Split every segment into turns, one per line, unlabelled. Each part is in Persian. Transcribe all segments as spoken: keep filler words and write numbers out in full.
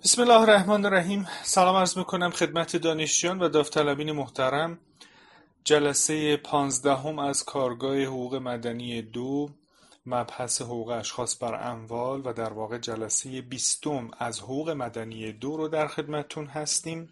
بسم الله الرحمن الرحیم. سلام عرض میکنم خدمت دانشجویان و داوطلبین محترم. جلسه پانزدهم از کارگاه حقوق مدنی دو، مبحث حقوق اشخاص بر اموال و در واقع جلسه بیستم از حقوق مدنی دو رو در خدمتتون هستیم.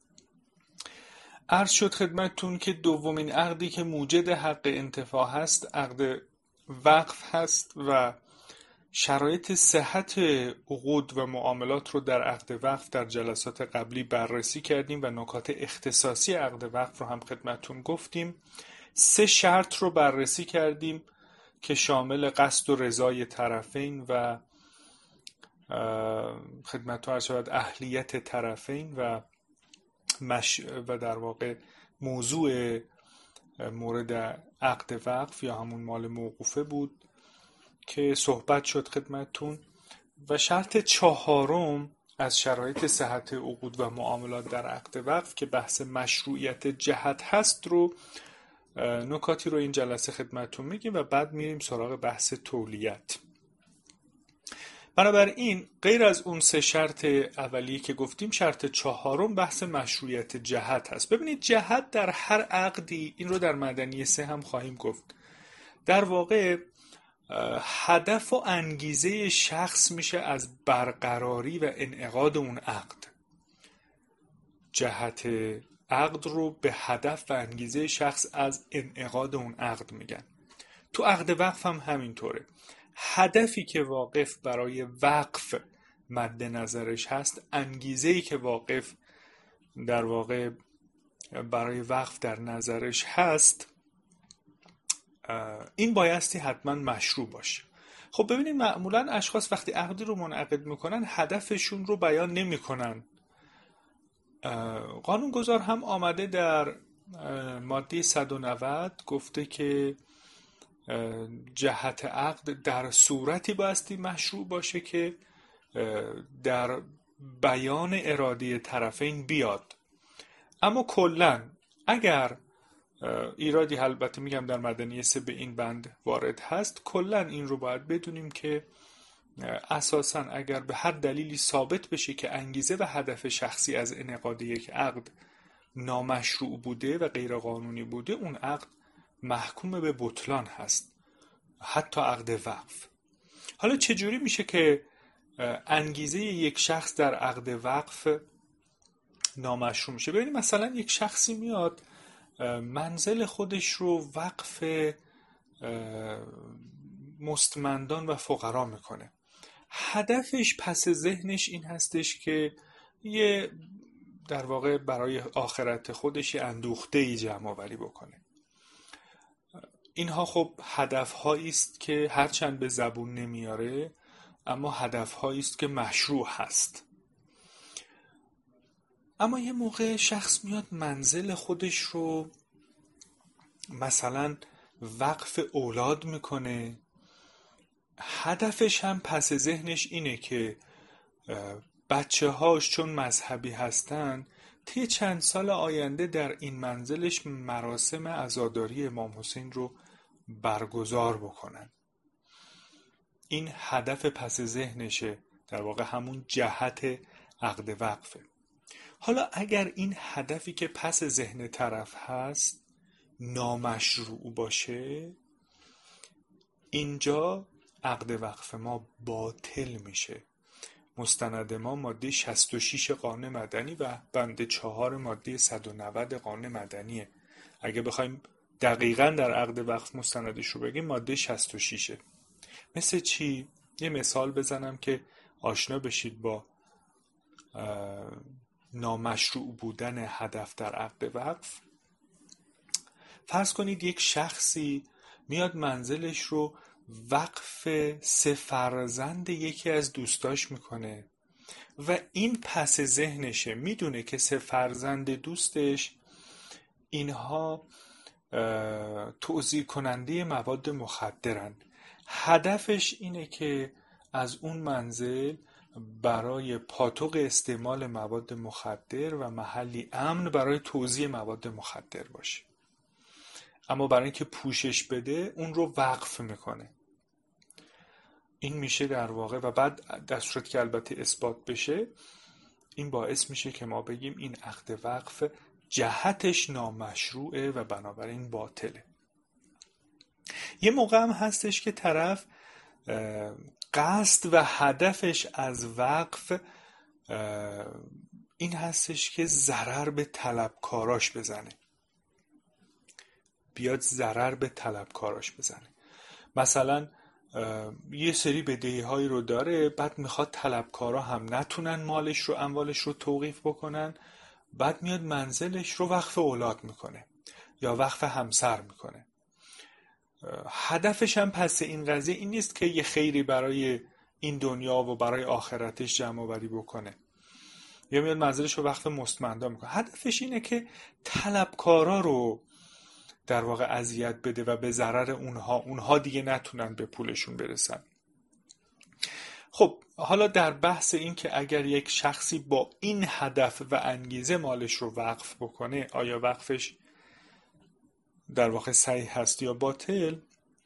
عرض شد خدمتتون که دومین عقدی که موجد حق انتفاع هست عقد وقف هست و شرایط صحت عقود و معاملات رو در عقد وقف در جلسات قبلی بررسی کردیم و نکات اختصاصی عقد وقف رو هم خدمتتون گفتیم. سه شرط رو بررسی کردیم که شامل قصد و رضای طرفین و خدمتتون عرض شود اهلیت طرفین و مش و در واقع موضوع مورد عقد وقف یا همون مال موقوفه بود که صحبت شد خدمتتون. و شرط چهارم از شرایط صحت عقود و معاملات در عقد وقف که بحث مشروعیت جهت هست رو نکاتی رو این جلسه خدمتتون میگیم و بعد میریم سراغ بحث تولیت. بنابراین غیر از اون سه شرط اولیه که گفتیم، شرط چهارم بحث مشروعیت جهت هست. ببینید جهت در هر عقدی، این رو در مدنی سه هم خواهیم گفت، در واقع هدف و انگیزه شخص میشه از برقراری و انعقاد اون عقد. جهت عقد رو به هدف و انگیزه شخص از انعقاد اون عقد میگن. تو عقد وقف هم همینطوره. هدفی که واقف برای وقف مد نظرش هست، انگیزه‌ای که واقف در واقع برای وقف در نظرش هست، این بایستی حتما مشروع باشه. خب ببینید معمولا اشخاص وقتی عقدی رو منعقد میکنن هدفشون رو بیان نمیکنن. قانونگذار هم آمده در ماده صد و نود گفته که جهت عقد در صورتی بایستی مشروع باشه که در بیان اراده طرفین بیاد. اما کلاً اگر ایرادی، البته میگم در مدنی سه به این بند وارد هست، کلا این رو باید بدونیم که اساساً اگر به هر دلیلی ثابت بشه که انگیزه و هدف شخصی از انعقاد یک عقد نامشروع بوده و غیر قانونی بوده، اون عقد محکوم به بطلان هست، حتی عقد وقف. حالا چجوری میشه که انگیزه یک شخص در عقد وقف نامشروع میشه؟ ببینید مثلا یک شخصی میاد منزل خودش رو وقف مستمندان و فقرا میکنه. هدفش پس ذهنش این هستش که یه در واقع برای آخرت خودش یه اندوخته‌ای جمع آوری بکنه. اینها خب هدف‌هایی است که هرچند به زبون نمیاره، اما هدف‌هایی است که مشروع هست. اما یه موقع شخص میاد منزل خودش رو مثلا وقف اولاد میکنه. هدفش هم پس ذهنش اینه که بچه هاش چون مذهبی هستن طی چند سال آینده در این منزلش مراسم عزاداری امام حسین رو برگزار بکنن. این هدف پس ذهنشه، در واقع همون جهت عقد وقفه. حالا اگر این هدفی که پس ذهن طرف هست نامشروع باشه، اینجا عقد وقف ما باطل میشه. مستند ما ماده شصت و شش قانون مدنی و بند چهار ماده صد و نود قانون مدنیه. اگه بخوایم دقیقاً در عقد وقف مستندش رو بگیم، ماده شصت و شش. مثل چی؟ یه مثال بزنم که آشنا بشید با نامشروع بودن هدف در عقد وقف. فرض کنید یک شخصی میاد منزلش رو وقف سه فرزند یکی از دوستاش میکنه و این پس ذهنشه، میدونه که سه فرزند دوستش اینها توزیع کننده مواد مخدرن. هدفش اینه که از اون منزل برای پاتوق استعمال مواد مخدر و محلی امن برای توزیع مواد مخدر باشه. اما برای اینکه پوشش بده اون رو وقف میکنه. این میشه در واقع، و بعد در صورت که البته اثبات بشه، این باعث میشه که ما بگیم این عقد وقف جهتش نامشروعه و بنابراین باطله. یه موقع هم هستش که طرف قصد و هدفش از وقف این هستش که ضرر به طلبکاراش بزنه، بیاد ضرر به طلبکاراش بزنه. مثلا یه سری بدهی‌هایی رو داره، بعد میخواد طلبکارا هم نتونن مالش رو اموالش رو توقیف بکنن، بعد میاد منزلش رو وقف اولاد میکنه یا وقف همسر میکنه. هدفش هم پس این قضیه این نیست که یه خیری برای این دنیا و برای آخرتش جمع آوری بکنه یا میاد منزلش رو وقف مستمندا میکنه. هدفش اینه که طلبکارا رو در واقع اذیت بده و به ضرر اونها اونها دیگه نتونن به پولشون برسن. خب حالا در بحث این که اگر یک شخصی با این هدف و انگیزه مالش رو وقف بکنه، آیا وقفش در واقع صحیح هست یا باطل،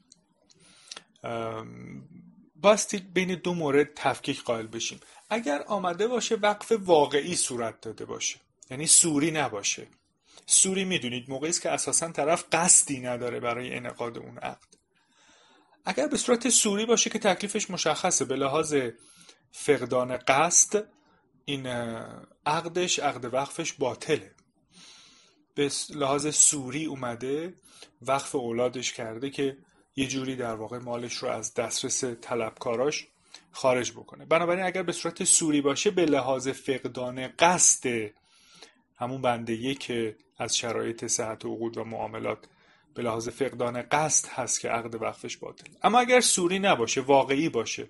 باستی بین دو مورد تفکیک قائل بشیم. اگر آمده باشه وقف واقعی صورت داده باشه، یعنی سوری نباشه. سوری میدونید موقعی است که اساساً طرف قصدی نداره برای انعقاد اون عقد. اگر به صورت سوری باشه که تکلیفش مشخصه، به لحاظ فقدان قصد این عقدش عقد وقفش باطله. به لحاظ سوری اومده وقف اولادش کرده که یه جوری در واقع مالش رو از دسترس طلبکاراش خارج بکنه. بنابراین اگر به صورت سوری باشه به لحاظ فقدان قصد همون بنده یک از شرایط صحت عقود و معاملات به لحاظ فقدان قصد هست که عقد وقفش باطل. اما اگر سوری نباشه، واقعی باشه،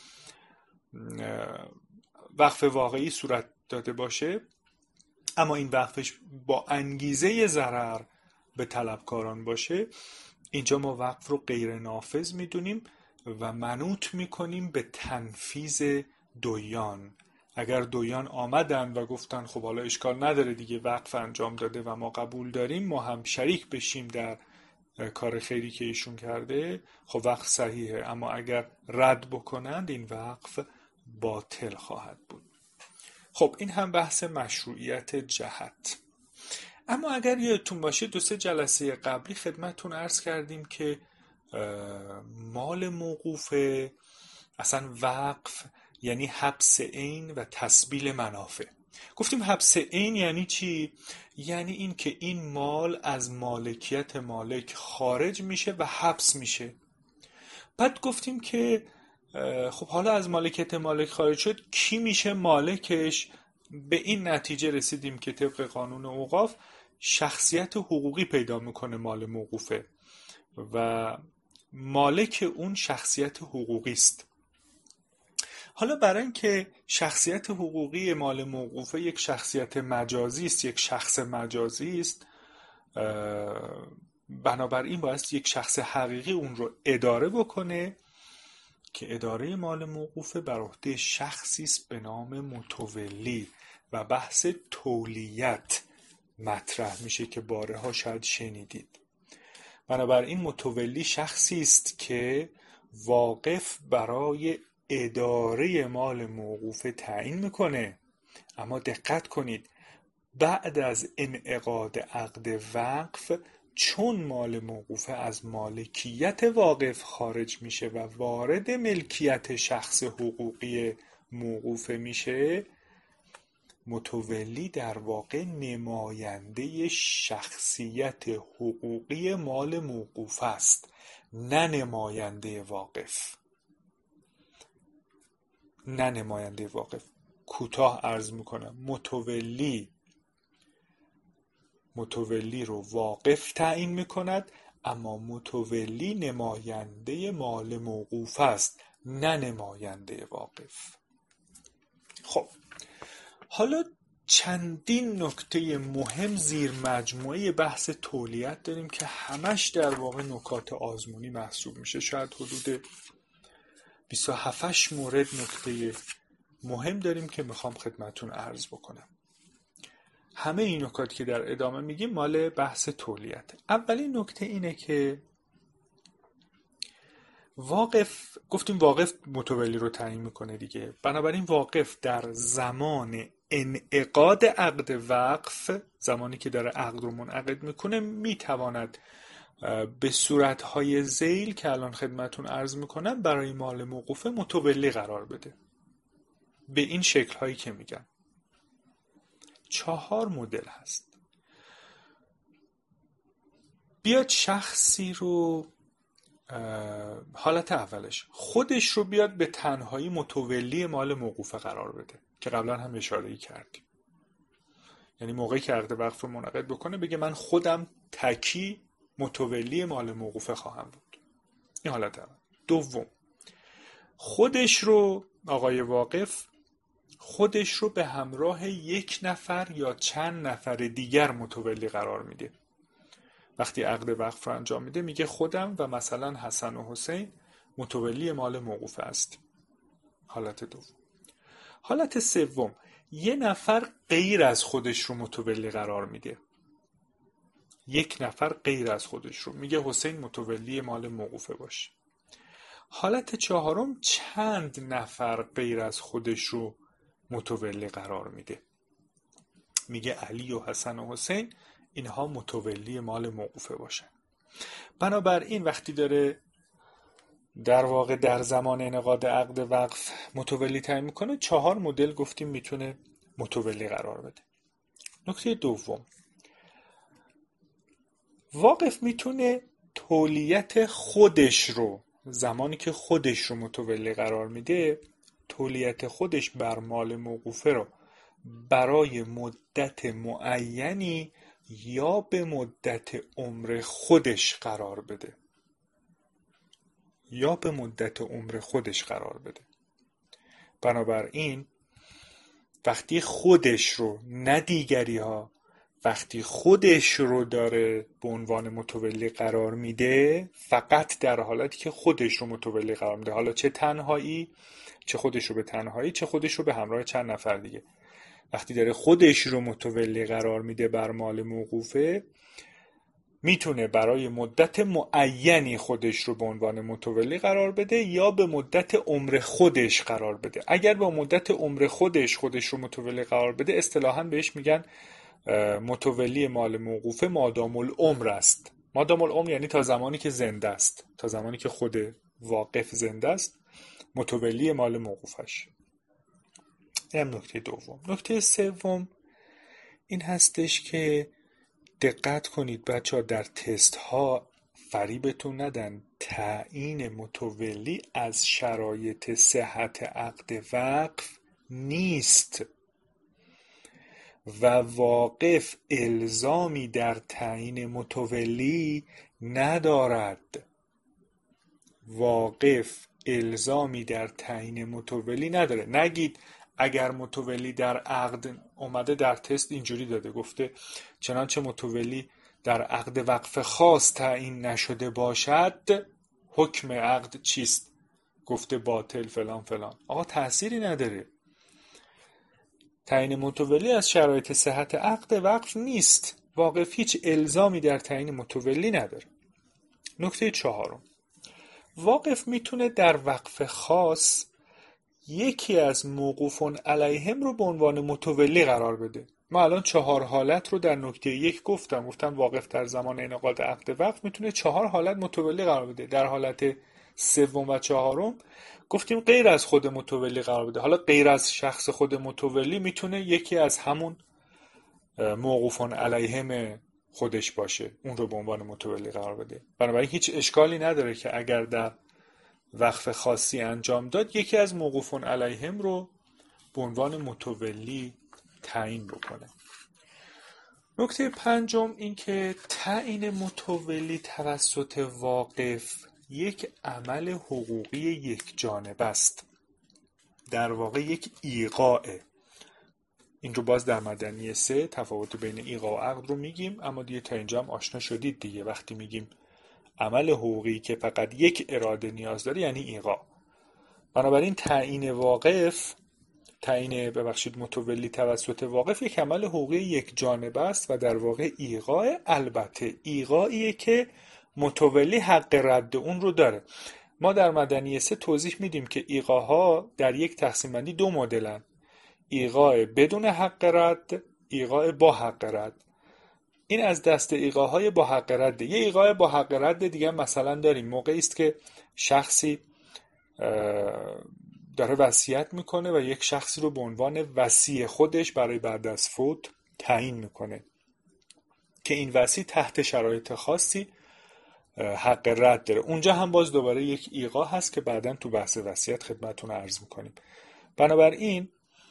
وقف واقعی صورت داده باشه اما این وقفش با انگیزه ضرر به طلبکاران باشه، اینجا ما وقف رو غیر نافذ میدونیم و منوط میکنیم به تنفیذ دویان. اگر دویان آمدن و گفتن خب حالا اشکال نداره دیگه وقف انجام داده و ما قبول داریم، ما هم شریک بشیم در کار خیری که ایشون کرده، خب وقف صحیحه. اما اگر رد بکنند این وقف باطل خواهد بود. خب این هم بحث مشروعیت جهت. اما اگر یادتون باشه دو سه جلسه قبلی خدمتتون عرض کردیم که مال موقوفه، اصلا وقف یعنی حبس عین و تسبیل منافع. گفتیم حبس عین یعنی چی؟ یعنی این که این مال از مالکیت مالک خارج میشه و حبس میشه. بعد گفتیم که خب حالا از مالکیت مالک خارج شد، کی میشه مالکش؟ به این نتیجه رسیدیم که طبق قانون اوقاف شخصیت حقوقی پیدا میکنه مال موقوفه و مالک اون شخصیت حقوقی است. حالا برای اینکه شخصیت حقوقی مال موقوفه یک شخصیت مجازی است، یک شخص مجازی است، بنابراین باید یک شخص حقیقی اون رو اداره بکنه که اداره مال موقوفه بر عهده شخصی است به نام متولی و بحث تولیت مطرح میشه که بارها شاید شنیدید. بنابراین متولی شخصی است که واقف برای اداره مال موقوفه تعیین میکنه. اما دقت کنید بعد از انعقاد عقد وقف چون مال موقوفه از مالکیت واقف خارج میشه و وارد ملکیت شخص حقوقی موقوفه میشه، متولی در واقع نماینده شخصیت حقوقی مال موقوف است، نه نماینده واقف. نه نماینده واقف. کوتاه عرض میکنم، متولی متولی رو واقف تعیین میکند، اما متولی نماینده مال موقوف است، نه نماینده واقف. خب حالا چندین نکته مهم زیر مجموعه بحث تولیت داریم که همش در واقع نکات آزمونی محسوب میشه. شاید حدود بیست و هفت مورد نکته مهم داریم که میخوام خدمتون عرض بکنم. همه این نکات که در ادامه میگیم مال بحث تولیت. اولین نکته اینه که واقف، گفتیم واقف متولی رو تعیین میکنه دیگه، بنابراین واقف در زمان انعقاد عقد وقف، زمانی که داره عقد رو منعقد میکنه، میتواند به صورتهای ذیل که الان خدمتون عرض میکنم برای مال موقوفه متولی قرار بده. به این شکل هایی که میگم. چهار مدل هست. بیاد شخصی رو، حالت اولش خودش رو بیاد به تنهایی متولی مال موقوفه قرار بده که قبلا هم اشاره کردیم. یعنی موقعی که عقد وقف رو منعقد بکنه بگه من خودم تکی متولی مال موقوفه خواهم بود. این حالت اول. دوم، خودش رو، آقای واقف خودش رو به همراه یک نفر یا چند نفر دیگر متولی قرار میده. وقتی عقد وقف رو انجام میده میگه خودم و مثلا حسن و حسین متولی مال موقوفه است. حالت دوم. حالت سوم، یه نفر غیر از خودش رو متولی قرار میده. یک نفر غیر از خودش رو میگه حسین متولی مال موقوفه باشه. حالت چهارم، چند نفر غیر از خودش رو متولی قرار میده. میگه علی و حسن و حسین اینها متولی مال موقوفه باشن. بنابراین وقتی داره در واقع در زمان انعقاد عقد وقف متولی تعیین میکنه، چهار مدل گفتیم میتونه متولی قرار بده. نکته دوم، واقف میتونه تولیت خودش رو، زمانی که خودش رو متولی قرار میده، تولیت خودش بر مال موقوفه رو برای مدت معینی یا به مدت عمر خودش قرار بده. یا به مدت عمر خودش قرار بده. بنابراین وقتی خودش رو، نه دیگری ها، وقتی خودش رو داره به عنوان متولی قرار میده، فقط در حالتی که خودش رو متولی قرار میده، حالا چه تنهایی، چه خودش رو به تنهایی، چه خودش رو به همراه چند نفر دیگه، وقتی داره خودش رو متولی قرار میده بر مال موقوفه، میتونه برای مدت معینی خودش رو به عنوان متولی قرار بده یا به مدت عمر خودش قرار بده. اگر به مدت عمر خودش خودش رو متولی قرار بده، اصطلاحاً بهش میگن متولی مال موقوفه مادام العمر است. مادام العمر یعنی تا زمانی که زنده است، تا زمانی که خود واقف زنده است متولی مال موقوفش. این هم نکته دوم. نکته سوم این هستش که دقت کنید بچه ها، در تست ها فریبتون ندن، تعیین متولی از شرایط صحت عقد وقف نیست و واقف الزامی در تعیین متولی ندارد. واقف الزامی در تعیین متولی نداره. نگید اگر متولی در عقد اومده در تست اینجوری داده، گفته چنانچه متولی در عقد وقف خاص تعیین نشده باشد حکم عقد چیست؟ گفته باطل فلان فلان. آقا تأثیری نداره. تعیین متولی از شرایط صحت عقد وقف نیست. واقف هیچ الزامی در تعیین متولی نداره. نکته چهارم، واقف میتونه در وقف خاص یکی از موقوفون علیهم رو به عنوان متولی قرار بده. ما الان چهار حالت رو در نکته یک گفتم. گفتم واقف در زمان انعقاد عقد وقف میتونه چهار حالت متولی قرار بده. در حالت سوم و چهارم گفتیم غیر از خود متولی قرار بده. حالا غیر از شخص خود متولی میتونه یکی از همون موقوفون علیهم خودش باشه، اون رو به عنوان متولی قرار بده. بنابراین هیچ اشکالی نداره که اگر در وقف خاصی انجام داد یکی از موقوفون علیهم رو به عنوان متولی تعیین بکنه. نکته پنجم این که تعیین متولی توسط واقف یک عمل حقوقی یک جانبه است. در واقع یک ایقاعه. این رو باز در مدنی سه تفاوت بین ایقاع و عقد رو میگیم، اما دیگه تا اینجا هم آشنا شدید دیگه. وقتی میگیم عمل حقوقی که فقط یک اراده نیاز داره یعنی ایقاع. بنابراین تعیین واقف، تعیین ببخشید متولی توسط واقف یک عمل حقوقی یک جانبه است و در واقع ایقاع، البته ایقاعیه که متولی حق رد اون رو داره. ما در مدنی سه توضیح میدیم که ایقاعها در یک تقسیم بندی دو مدلن. ایقاع بدون حق رد، ایقاع با حق رد. این از دست ایقاعهای با حق رد. یه ایقاع با حق رد دیگه مثلا داریم موقعی است که شخصی داره وصیت میکنه و یک شخصی رو به عنوان وصی خودش برای بعد از فوت تعیین میکنه که این وصی تحت شرایط خاصی حق رد داره. اونجا هم باز دوباره یک ایقاع هست که بعداً تو بحث وصیت خدمتتون عرض میکنیم. بنابراین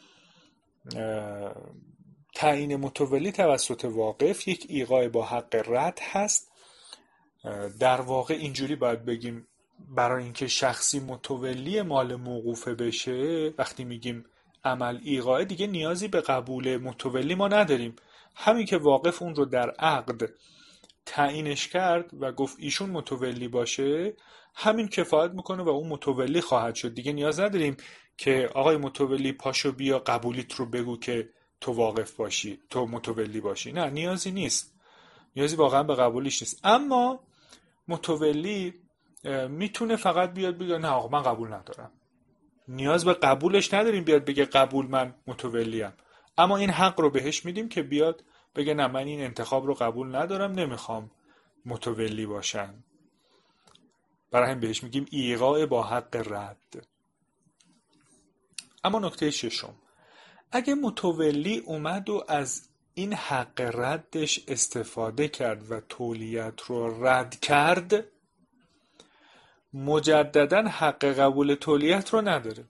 تعیین متولی توسط واقف یک ایقاع با حق رد هست. در واقع اینجوری باید بگیم برای اینکه شخصی متولی مال موقوفه بشه، وقتی میگیم عمل ایقاع دیگه نیازی به قبول متولی ما نداریم. همین که واقف اون رو در عقد تعیینش کرد و گفت ایشون متولی باشه، همین کفایت میکنه و اون متولی خواهد شد. دیگه نیاز نداریم که آقای متولی پاشو بیا قبولیت رو بگو که تو واقف باشی، تو متولی باشی. نه، نیازی نیست، نیازی واقعا به قبولیش نیست. اما متولی میتونه فقط بیاد بگه نه آقا من قبول ندارم. نیاز به قبولش نداریم بیاد بگه قبول من متولیم، اما این حق رو بهش میدیم که بیاد بگه نه من این انتخاب رو قبول ندارم، نمیخوام متولی باشم. برای هم بهش میگیم ایقاع با حق رد. اما نکته ششم، اگه متولی اومد و از این حق ردش استفاده کرد و تولیت رو رد کرد، مجدداً حق قبول تولیت رو نداره.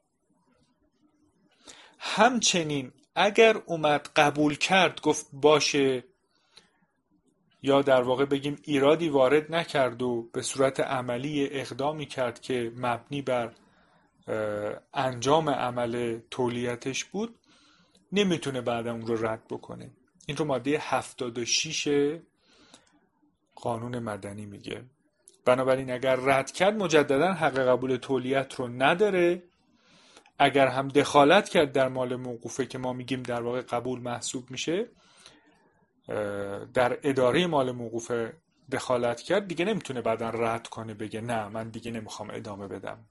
همچنین اگر اومد قبول کرد، گفت باشه، یا در واقع بگیم ایرادی وارد نکرد و به صورت عملی اقدامی کرد که مبنی بر انجام عمل تولیتش بود، نمیتونه بعدا اون رو رد بکنه. این رو ماده هفتاد و شش قانون مدنی میگه. بنابراین اگر رد کرد مجددا حق قبول تولیت رو نداره. اگر هم دخالت کرد در مال موقوفه که ما میگیم در واقع قبول محسوب میشه، در اداره مال موقوفه دخالت کرد، دیگه نمیتونه بعدا رد کنه بگه نه من دیگه نمیخوام ادامه بدم.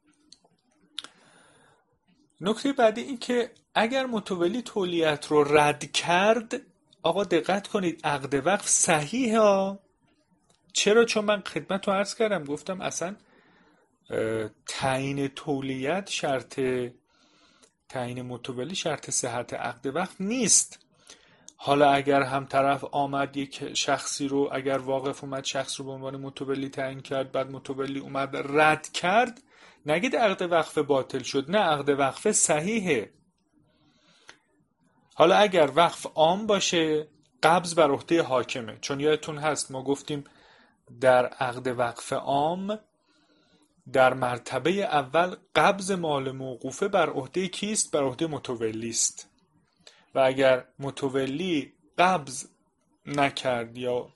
نکته بعدی این که اگر متولی تولیت رو رد کرد، آقا دقت کنید عقد وقف صحیحه ها. چرا؟ چون من خدمت رو عرض کردم، گفتم اصلا تعیین تولیت شرط تعیین متولی شرط صحت عقد وقف نیست. حالا اگر هم طرف آمد یک شخصی رو، اگر واقف اومد شخص رو به عنوان متولی تعیین کرد، بعد متولی اومد رد کرد، نگید عقد وقف باطل شد. نه، عقد وقف صحیحه. حالا اگر وقف عام باشه، قبض بر عهده حاکمه. چون یادتون هست ما گفتیم در عقد وقف عام در مرتبه اول قبض مال موقوفه بر عهده کیست؟ بر عهده متولی است. و اگر متولی قبض نکرد یا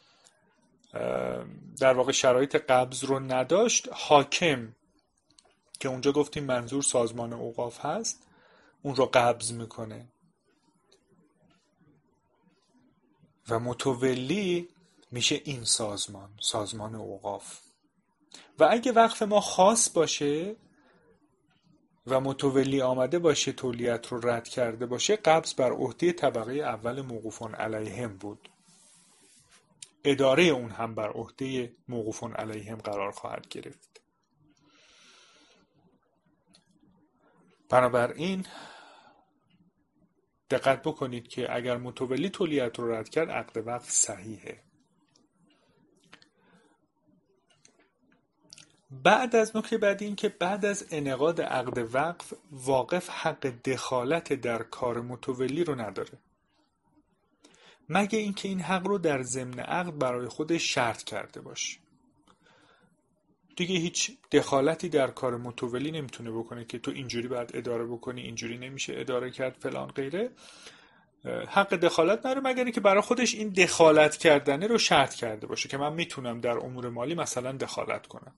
در واقع شرایط قبض رو نداشت، حاکم که اونجا گفتیم منظور سازمان اوقاف هست، اون رو قبض میکنه و متولی میشه این سازمان، سازمان اوقاف. و اگه وقف ما خاص باشه و متولی آمده باشه تولیت رو رد کرده باشه، قبض بر عهده طبقه اول موقوفون علیهم بود. اداره اون هم بر عهده موقوفون علیهم قرار خواهد گرفت. بنابراین دقت بکنید که اگر متولی تولیت رو رد کرد، عقد وقف صحیحه. بعد از نکته بعدی این که بعد از انعقاد عقد وقف، واقف حق دخالت در کار متولی رو نداره، مگه اینکه این حق رو در ضمن عقد برای خودش شرط کرده باشه. دیگه هیچ دخالتی در کار متولی نمیتونه بکنه که تو اینجوری باید اداره بکنی، اینجوری نمیشه اداره کرد، فلان غیره. حق دخالت نداره مگر اینکه برای خودش این دخالت کردنه رو شرط کرده باشه که من میتونم در امور مالی مثلا دخالت کنم.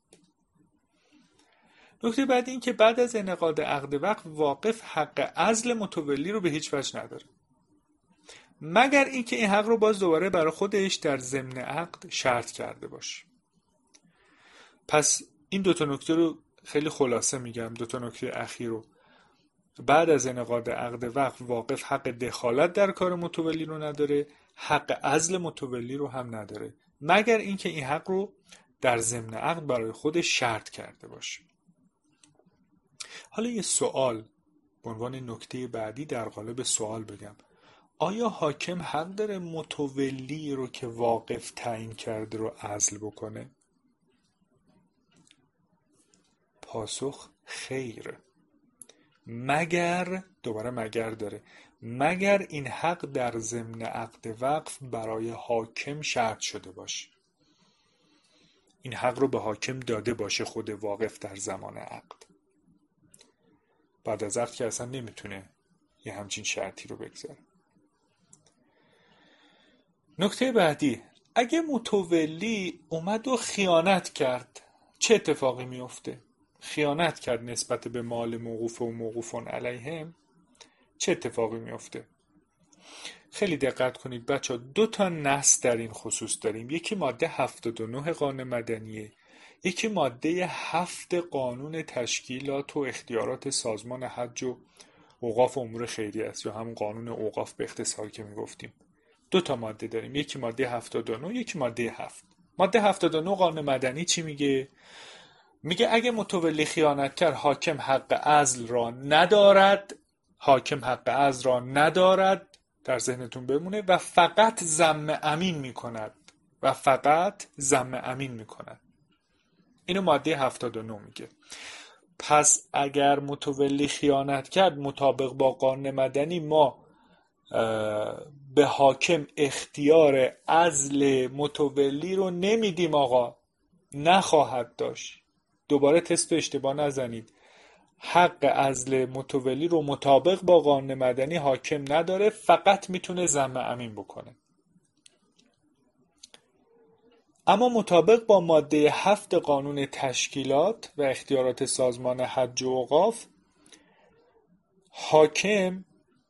نکته بعد این که بعد از انعقاد عقد وقف، واقف حق عزل متولی رو به هیچ وجه نداره، مگر اینکه این حق رو باز دوباره برای خودش در ضمن عقد شرط کرده باشه. پس این دوتا نکته رو خیلی خلاصه میگم، دوتا نکته اخیر رو. بعد از انعقاد عقد وقف واقف حق دخالت در کار متولی رو نداره، حق عزل متولی رو هم نداره، مگر اینکه این حق رو در ضمن عقد برای خودش شرط کرده باشه. حالا یه سوال به عنوان نکته بعدی در قالب سوال بگم: آیا حاکم حق داره متولی رو که واقف تعیین کرده رو عزل بکنه؟ پاسخ خیر، مگر، دوباره مگر داره، مگر این حق در ضمن عقد وقف برای حاکم شرط شده باشه، این حق رو به حاکم داده باشه خود واقف در زمان عقد. بعد از عقد که اصلا نمیتونه یه همچین شرطی رو بگذاره. نکته بعدی: اگه متولی اومد و خیانت کرد چه اتفاقی میفته؟ خیانت کرد نسبت به مال موقوف و موقوفون علیهم، چه اتفاقی میفته؟ خیلی دقت کنید بچه ها، دو تا نص در این خصوص داریم. یکی ماده هفتاد و نه قانون مدنیه، یکی ماده هفت قانون تشکیلات و اختیارات سازمان حج و اوقاف و امور خیریه است، یا همون قانون اوقاف به اختصار که میگفتیم. دو تا ماده داریم، یکی ماده هفتاد و نه، یکی ماده هفت. ماده هفتاد و نه قانون مدنی چی میگه؟ میگه اگه متولی خیانت کرد حاکم حق عزل را ندارد، حاکم حق عزل را ندارد، در ذهنتون بمونه، و فقط ذم امین میکند و فقط ذم امین میکند. اینو ماده هفتاد و نه میگه. پس اگر متولی خیانت کرد مطابق با قانون مدنی ما به حاکم اختیار عزل متولی رو نمیدیم آقا، نخواهد داشت. دوباره تست اشتباه نزنید. حق عزل متولی رو مطابق با قانون مدنی حاکم نداره، فقط میتونه ذم امین بکنه. اما مطابق با ماده هفت قانون تشکیلات و اختیارات سازمان حج و اوقاف، حاکم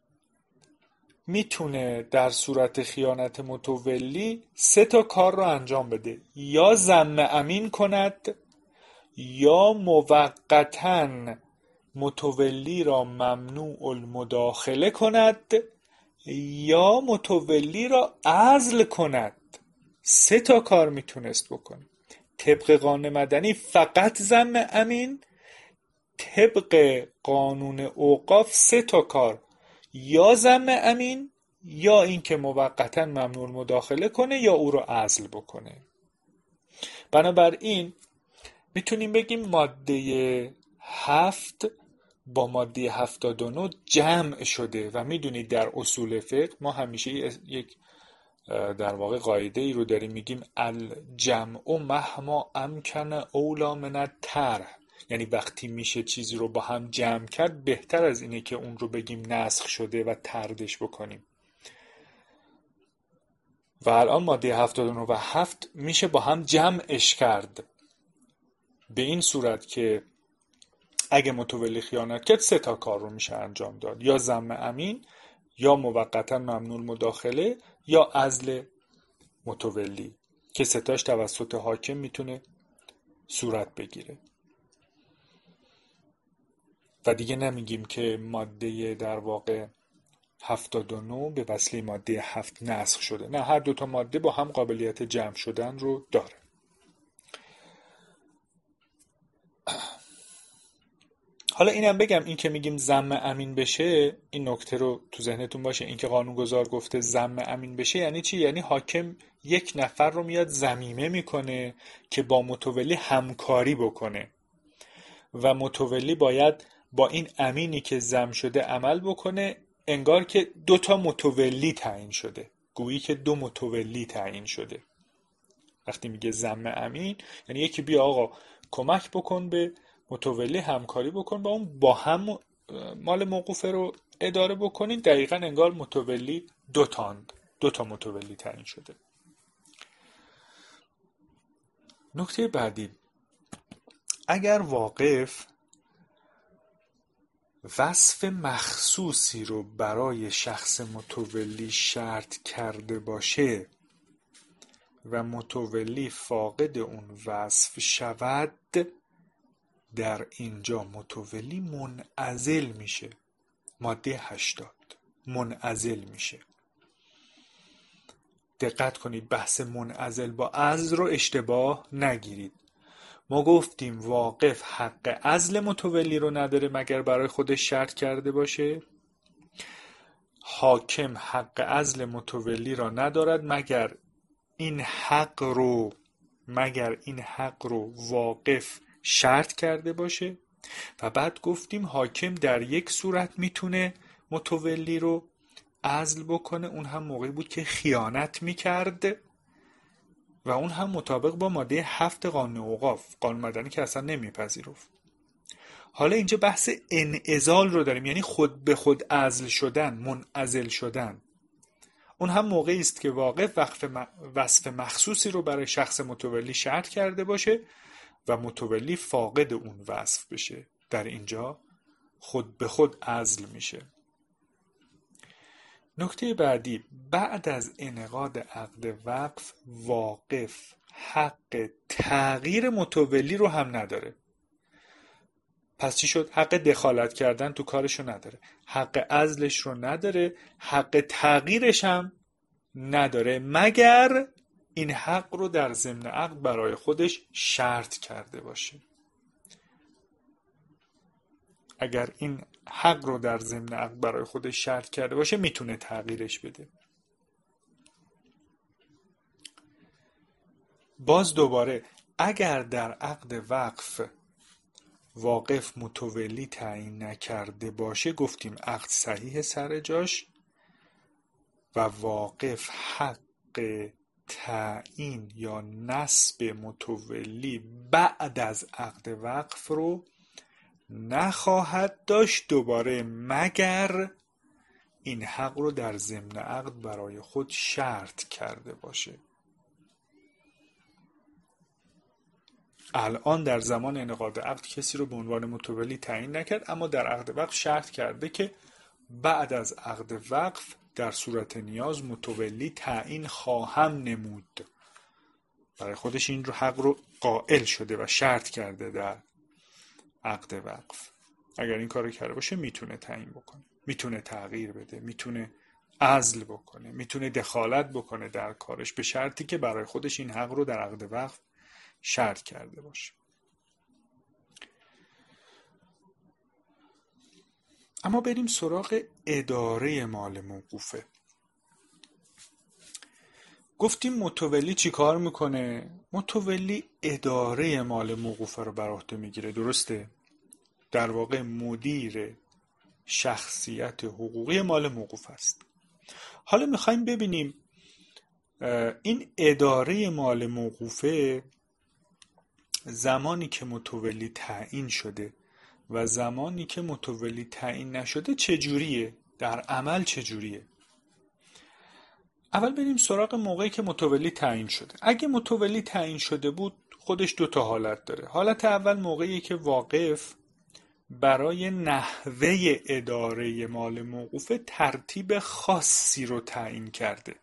میتونه در صورت خیانت متولی سه تا کار رو انجام بده: یا ذم امین کند، یا موقتاً متولی را ممنوع المداخله کند، یا متولی را عزل کند. سه تا کار میتونست بکنه. طبق قانون مدنی فقط ذم امین، طبق قانون اوقاف سه تا کار: یا ذم امین، یا اینکه موقتاً ممنوع المداخله کنه، یا او رو عزل بکنه. بنابراین میتونیم بگیم ماده هفت با ماده هفتاد و نه جمع شده و میدونید در اصول فقه ما همیشه یک در واقع قاعده ای رو داریم، میگیم الجمع مهما امکن اولی من الطرح، یعنی وقتی میشه چیزی رو با هم جمع کرد بهتر از اینه که اون رو بگیم نسخ شده و طردش بکنیم. و الان ماده هفتاد و نه و هفت میشه با هم جمعش کرد به این صورت که اگه متولی خیانت کرد سه تا کار رو میشه انجام داد: یا ذم امین، یا موقتا ممنوع مداخله، یا عزل متولی، که سه تاش توسط حاکم میتونه صورت بگیره. و دیگه نمیگیم که ماده در واقع هفتاد و نه به وسیله ماده هفت نسخ شده. نه، هر دو تا ماده با هم قابلیت جمع شدن رو داره. حالا اینم بگم، این که میگیم ذم امین بشه، این نکته رو تو ذهنتون باشه، این که قانونگذار گفته ذم امین بشه یعنی چی؟ یعنی حاکم یک نفر رو میاد ضمیمه میکنه که با متولی همکاری بکنه و متولی باید با این امینی که ذم شده عمل بکنه، انگار که دو تا متولی تعیین شده، گویی که دو متولی تعیین شده. وقتی میگه ذم امین یعنی یکی بیا آقا کمک بکن به متولی، همکاری بکن با اون، با هم مال موقوفه رو اداره بکنین. دقیقاً انگار متولی دو تاند، دو تا متولی تعیین شده. نکته بعدی: اگر واقف وصف مخصوصی رو برای شخص متولی شرط کرده باشه و متولی فاقد اون وصف شود، در اینجا متولی منعزل میشه. ماده هشتاد منعزل میشه. دقت کنید بحث منعزل با عزل رو اشتباه نگیرید. ما گفتیم واقف حق عزل متولی رو نداره مگر برای خودش شرط کرده باشه. حاکم حق عزل متولی را ندارد مگر این حق رو مگر این حق رو واقف شرط کرده باشه. و بعد گفتیم حاکم در یک صورت میتونه متولی رو عزل بکنه، اون هم موقعی بود که خیانت میکرد و اون هم مطابق با ماده هفت قانون اوقاف، قانون مدنی که اصلا نمیپذیرفت. حالا اینجا بحث انعزال رو داریم، یعنی خود به خود عزل شدن، منعزل شدن. اون هم موقعی است که واقف وصف مخصوصی رو برای شخص متولی شرط کرده باشه و متولی فاقد اون وصف بشه. در اینجا خود به خود عزل میشه. نکته بعدی، بعد از انعقاد عقد وقف واقف حق تغییر متولی رو هم نداره. پس چی شد؟ حق دخالت کردن تو کارشو نداره، حق عزلش رو نداره، حق تغییرش هم نداره مگر این حق رو در ضمن عقد برای خودش شرط کرده باشه. اگر این حق رو در ضمن عقد برای خودش شرط کرده باشه میتونه تغییرش بده. باز دوباره اگر در عقد وقف واقف متولی تعیین نکرده باشه گفتیم عقد صحیح سر جاش و واقف حق تعیین یا نصب متولی بعد از عقد وقف رو نخواهد داشت دوباره مگر این حق رو در ضمن عقد برای خود شرط کرده باشه. الان در زمان انعقاد عقد کسی رو به عنوان متولی تعیین نکرد، اما در عقد وقف شرط کرده که بعد از عقد وقف در صورت نیاز متولی تعیین خواهم نمود. برای خودش این رو حق رو قائل شده و شرط کرده در عقد وقف. اگر این کارو کرده باشه میتونه تعیین بکنه، میتونه تغییر بده، میتونه عزل بکنه، میتونه دخالت بکنه در کارش، به شرطی که برای خودش این حق رو در عقد وقف شرط کرده باشه. اما بریم سراغ اداره مال موقوفه. گفتیم متولی چی کار میکنه؟ متولی اداره مال موقوفه رو بر عهده میگیره، درسته؟ در واقع مدیر شخصیت حقوقی مال موقوف است. حالا میخوایم ببینیم این اداره مال موقوفه زمانی که متولی تعیین شده و زمانی که متولی تعیین نشده چجوریه؟ در عمل چجوریه؟ اول بریم سراغ موقعی که متولی تعیین شده. اگه متولی تعیین شده بود خودش دو تا حالت داره. حالت اول موقعی که واقف برای نحوه اداره مال موقوفه ترتیب خاصی رو تعیین کرده.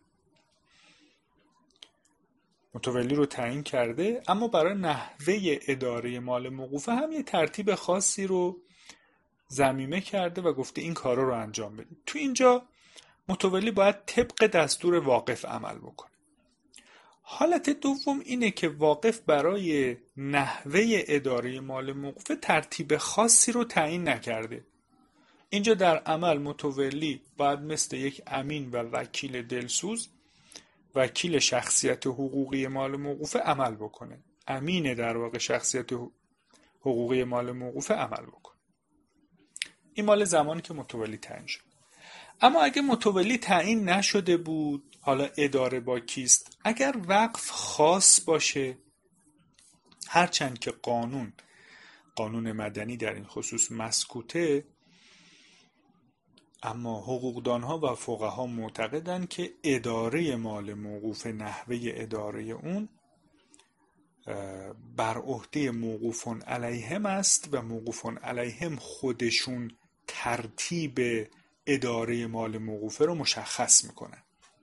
متولی رو تعیین کرده اما برای نحوه اداره مال موقوفه هم یه ترتیب خاصی رو ضمیمه کرده و گفته این کارا رو انجام بدید. تو اینجا متولی باید طبق دستور واقف عمل بکنه. حالت دوم اینه که واقف برای نحوه اداره مال موقوفه ترتیب خاصی رو تعیین نکرده. اینجا در عمل متولی باید مثل یک امین و وکیل دلسوز وکیل شخصیت حقوقی مال موقوفه عمل بکنه. امین در واقع شخصیت حقوقی مال موقوفه عمل بکنه. این مال زمانی که متولی تعیین شد. اما اگه متولی تعیین نشده بود، حالا اداره با کیست؟ اگر وقف خاص باشه، هرچند که قانون قانون مدنی در این خصوص مسکوته، اما حقوقدانها و فقها معتقدند که اداره مال موقوف نحوه اداره اون بر عهده موقوفون علیهم است و موقوفون علیهم خودشون ترتیب اداره مال موقوفه رو مشخص میکنن.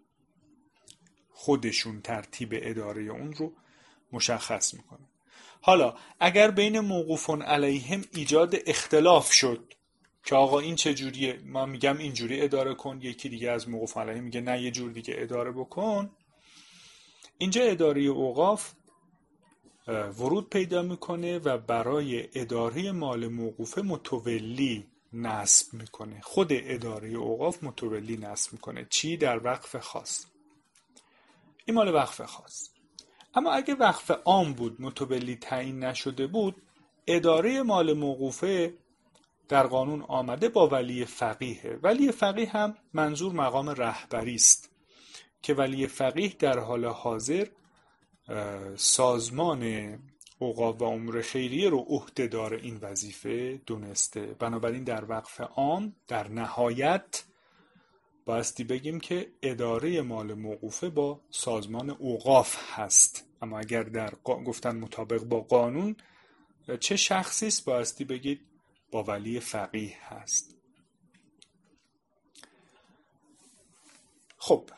خودشون ترتیب اداره اون رو مشخص میکنن. حالا اگر بین موقوفون علیهم ایجاد اختلاف شد، که آقا این چه جوریه، ما میگم اینجوری اداره کن، یکی دیگه از موقوف علیه میگه نه یه جور دیگه اداره بکن. اینجا اداره اوقاف ورود پیدا میکنه و برای اداره مال موقوفه متولی نصب میکنه. خود اداره اوقاف متولی نصب میکنه. چی؟ در وقف خاص. این مال وقف خاص. اما اگه وقف عام بود، متولی تعیین نشده بود، اداره مال موقوفه در قانون آمده با ولی فقیه. ولی فقیه هم منظور مقام رهبری است که ولی فقیه در حال حاضر سازمان اوقاف و امور خیریه رو عهده‌دار این وظیفه دونسته. بنابراین در وقف عام در نهایت بایستی بگیم که اداره مال موقوفه با سازمان اوقاف هست. اما اگر در گفتن مطابق با قانون چه شخصی است، بایستی بگید با ولی فقیه هست. خب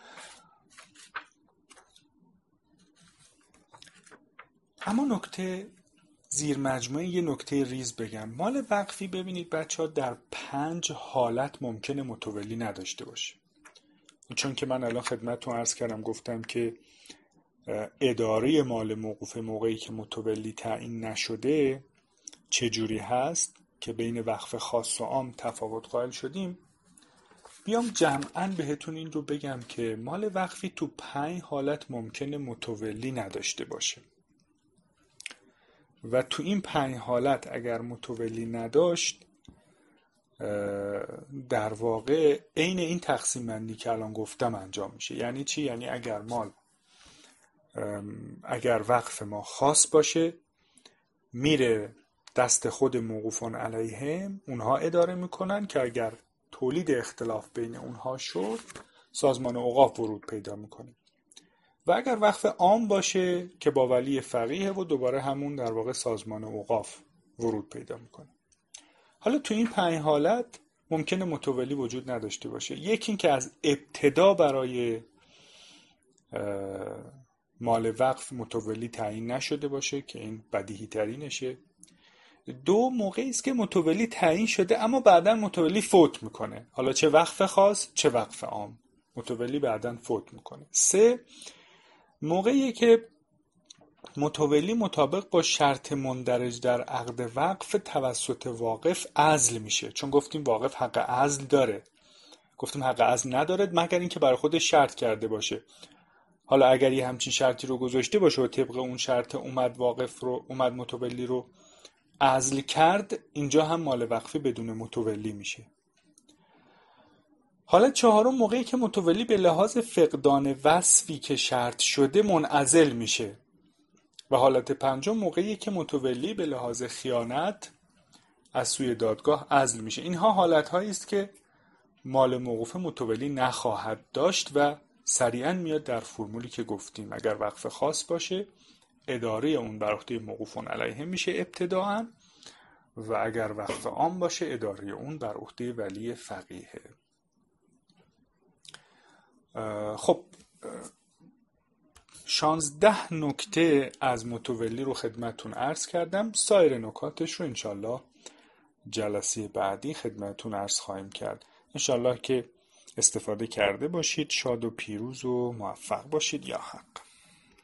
اما نکته زیر مجموعه یه نکته ریز بگم. مال وقفی ببینید بچه ها در پنج حالت ممکنه متولی نداشته باشه. چون که من الان خدمتتون عرض کردم، گفتم که اداره مال موقوفه موقعی که متولی تعیین نشده چجوری هست که بین وقف خاص و عام تفاوت قائل شدیم. بیام جمعاً بهتون این رو بگم که مال وقفی تو پنج حالت ممکنه متولی نداشته باشه و تو این پنج حالت اگر متولی نداشت در واقع عین این تقسیم بندی که الان گفتم انجام میشه. یعنی چی؟ یعنی اگر مال اگر وقف ما خاص باشه میره دست خود موقوفان علیهم، اونها اداره میکنن که اگر تولید اختلاف بین اونها شد سازمان اوقاف ورود پیدا میکنه. و اگر وقف عام باشه که با ولی فقیه و دوباره همون در واقع سازمان اوقاف ورود پیدا میکنه. حالا تو این پنج حالت ممکنه متولی وجود نداشته باشه. یکی این که از ابتدا برای مال وقف متولی تعیین نشده باشه که این بدیهی ترینشه. دو، موقعی است که متولی تعیین شده اما بعداً متولی فوت میکنه، حالا چه وقف خاص چه وقف عام، متولی بعداً فوت میکنه. سه، موقعی که متولی مطابق با شرط مندرج در عقد وقف توسط واقف عزل میشه. چون گفتیم واقف حق عزل داره، گفتیم حق عزل نداره مگر اینکه برای خودش شرط کرده باشه. حالا اگر یه همچین شرطی رو گذاشته باشه و طبق اون شرط اومد واقف رو اومد متولی رو عزل کرد، اینجا هم مال وقفی بدون متولی میشه. حالت چهارم، موقعی که متولی به لحاظ فقدان وصفی که شرط شده منعزل میشه. و حالت پنجم، موقعی که متولی به لحاظ خیانت از سوی دادگاه عزل میشه. اینها حالت‌هایی است که مال موقوفه متولی نخواهد داشت و سریعا میاد در فرمولی که گفتیم. اگر وقف خاص باشه اداره اون بر عهده موقوفون علیه میشه ابتداءً، و اگر وقف عام باشه اداره اون بر عهده ولی فقیه. خب شانزده نکته از متولی رو خدمتون عرض کردم. سایر نکاتش رو انشالله جلسه بعدی خدمتون عرض خواهیم کرد. انشالله که استفاده کرده باشید. شاد و پیروز و موفق باشید. یا حق.